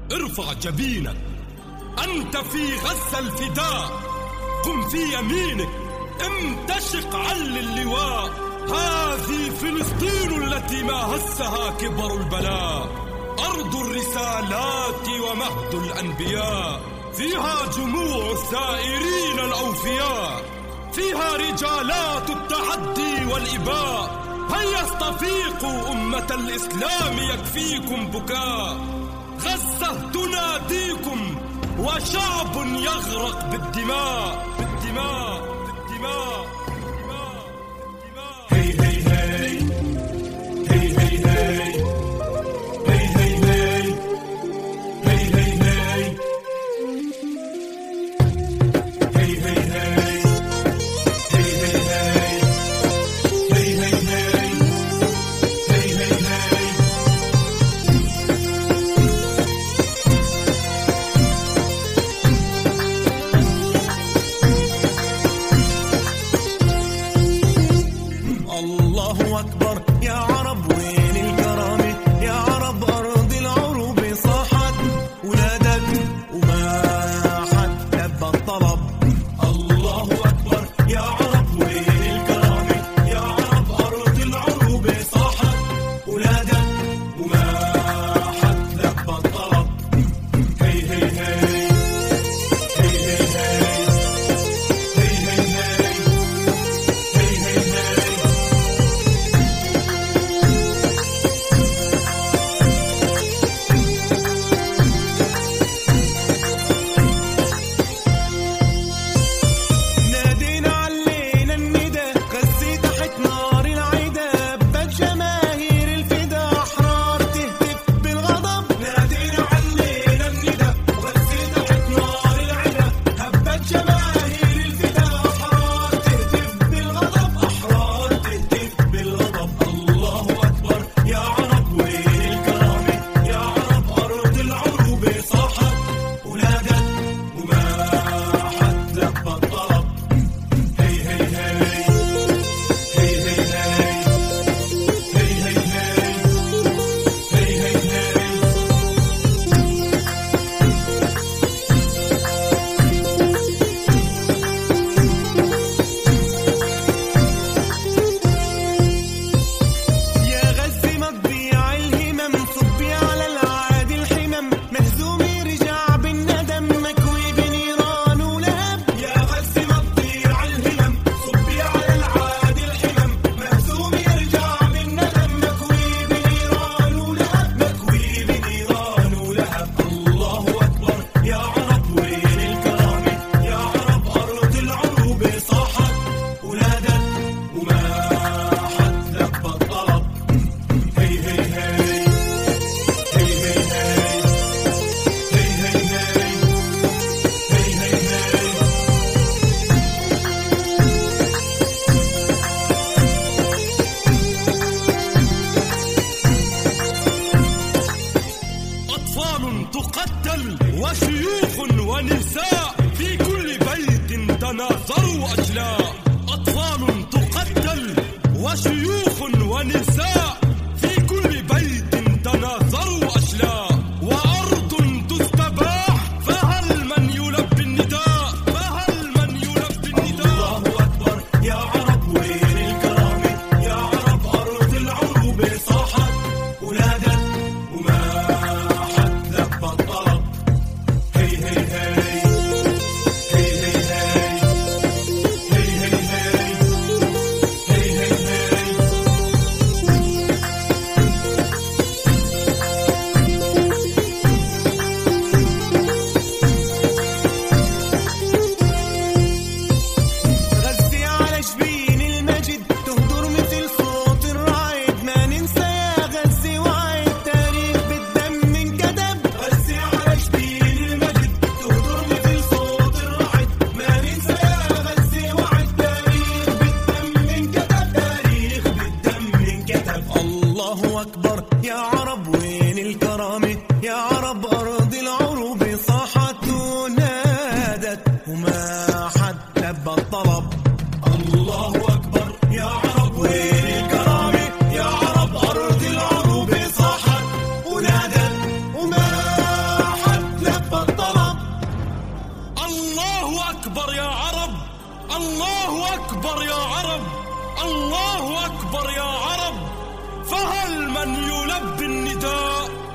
ارفع جبينك، أنت في غزة الفداء، قم في يمينك، امتشق عل اللواء. هذه فلسطين التي ما هزها كبر البلاء، أرض الرسالات ومهد الأنبياء، فيها جموع الثائرين الأوفياء، فيها رجالات التحدي والإباء. هيا استفيقوا أمة الإسلام يكفيكم بكاء، غزة تناديكم وشعب يغرق بالدماء بالدماء بالدماء. هي هي هي هي هي هي الله أكبر يا عرب، وين الكرامة يا عرب؟ أرض العروب صاحت ولادت وما حد لبى الطلب. الله أكبر يا عرب، وين الكرامة يا عرب؟ أرض العروب صاحت ولادت وما حد لبى الطلب. هي هي هي وشيوخ ونساء في كل بيت تناثروا أجلاء. أطفال تقتل وشيوخ ونساء في كل بيت تناثروا أجلاء. وأرض تستباح فهل من يلبي النداء؟ فهل من يلبي النداء؟ الله أكبر يا عرب، وين الكرامة يا عرب؟ أرض العروب صاحت ولادت وما حد لبى الطلب. هي هي هي أكبر يا عرب، الله أكبر يا عرب. فهل من يلبي النداء